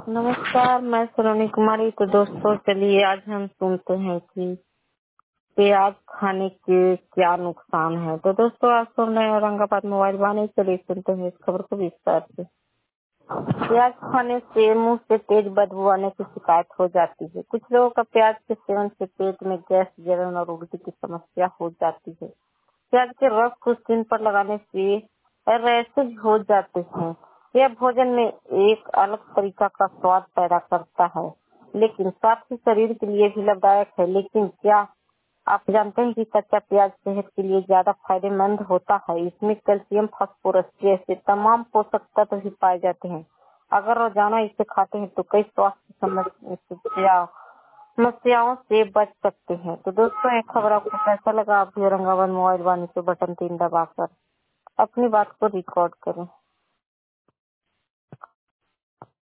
नमस्कार, मैं सलोनी कुमारी। तो दोस्तों चलिए आज हम सुनते हैं कि प्याज खाने के क्या नुकसान है। तो दोस्तों आज सुन रहे हैं औरंगाबाद मोबाइल वाणी, चलिए सुनते हैं इस खबर को विस्तार से। प्याज खाने से मुंह से तेज बदबू आने की शिकायत हो जाती है। कुछ लोगों का प्याज के सेवन से पेट में गैस, जलन और उल्टी की समस्या हो जाती है। प्याज के रस को स्किन पर लगाने से रैशेज हो जाते हैं। यह भोजन में एक अलग तरीका का स्वाद पैदा करता है, लेकिन साथ ही शरीर के लिए भी लाभदायक है। लेकिन क्या आप जानते हैं कि कच्चा प्याज सेहत के लिए ज्यादा फायदेमंद होता है? इसमें कैल्शियम, फास्फोरस जैसे तमाम पोषक तत्व भी पाए जाते हैं। अगर रोजाना इसे खाते हैं तो कई स्वास्थ्य समस्याओं से बच सकते हैं। तो दोस्तों ये खबर आपको कैसा लगा? आप भी औरंगाबाद मोबाइल वाणी पे बटन 3 दबाकर अपनी बात को रिकॉर्ड करें।